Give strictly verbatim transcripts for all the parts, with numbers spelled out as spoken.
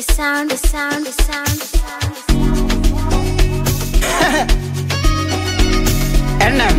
sound, the sound, the sound, the sound, the sound. N M.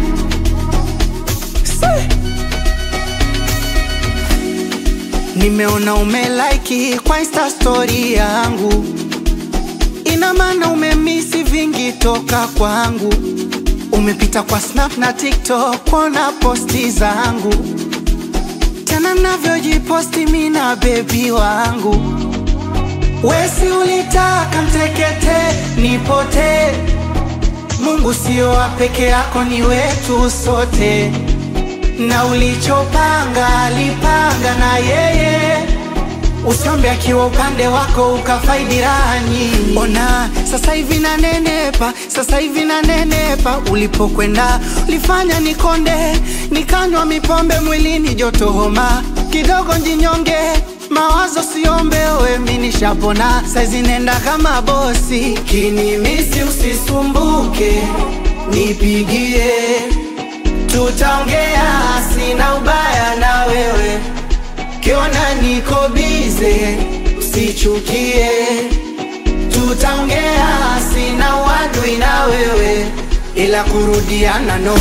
Nimeona umelike kwa Insta story yangu, ina maana umemisi vingi toka kwangu. Umepita kwa Snap na TikTok kuona posti zangu, tena navyojiposti mimi na baby wangu. Wesi ulitaka mtekete nipote, Mungu sio wa peke yako, ni wetu sote. Na ulichopanga alipanga na yeye, usiombe akiwa upande wako ukafaidi raha nyingi. Ona sasa hivi na nenepa, sasa hivi na nenepa. Ulipokwenda ulifanya nikonde, nikanywa mipombe mwilini joto homa, kidogo njinyonge, mawazo siombe we mimi nishapona. Saizi nenda kama bosi, kinimisi usisumbuke, nipigie tutaongea, sina ubaya na wewe. Kiona niko bize usichukie, tutaongea, sina uadui na wewe. Ila kurudiana no,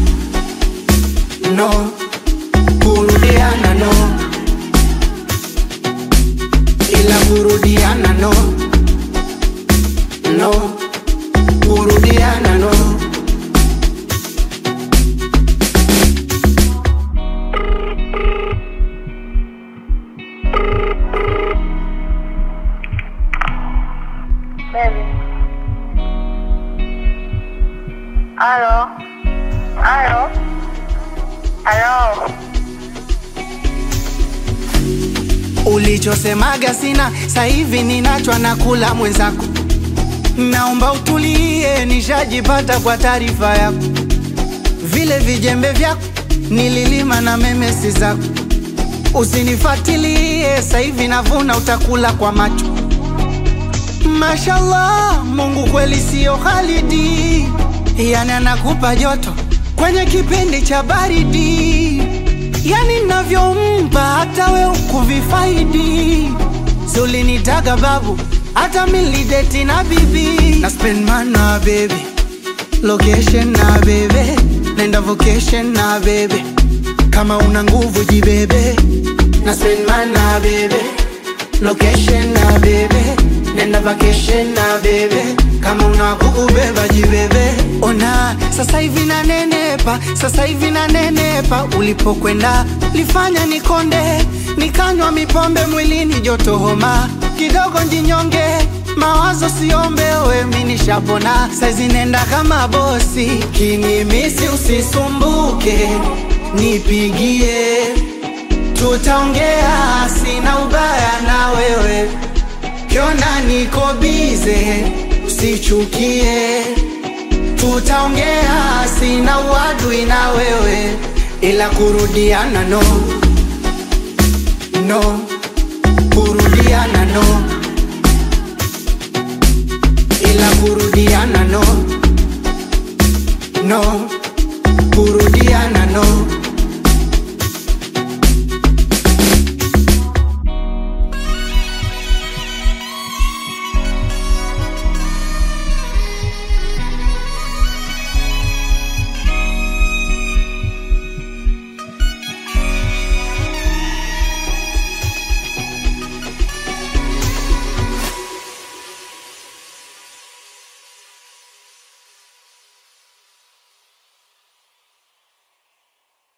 no, kurudiana no, ila kurudiana no, no, kurudiana no. Baby. Aló. Aló. Aló. Ulichosemaga sina, sasa hivi ninacho nakula mwenzako. Naomba utulie, nishajipata kwa taarifa yako. Vile vijembe vyako nililima na memesi zako. Usinifuatilie, sasa hivi navuna, utakula kwa macho. Mashallah, Mungu kweli sio Khalidi, yani anakupa joto kwenye kipindi cha baridi. Yani navyompa hata we ukuvifaidi. Zulinitaga babu, hata milideti na bibi. Na spend man na baby, location na baby, nenda vacation na baby. Kama una nguvu jibebe. Na spend man na baby, location na baby, nenda vacation na baby. Kama una kukubeba jibebe. Ona sasa hivi na nenepa, sasa hivi na nenepa. Ulipokwenda lifanya nikonde, nikanywa mipombe mwilini joto homa, kidogo njinyonge, mawazo siombe we mimi nishapona. Saizi nenda kama bosi, kinimisi usisumbuke, nipigie tutaongea, sina ubaya na wewe. Kiona niko bize usichukie, tutaongea, sina uadui na wewe. Ila kurudiana no, no, kurudiana no, ila kurudiana no, no, kurudiana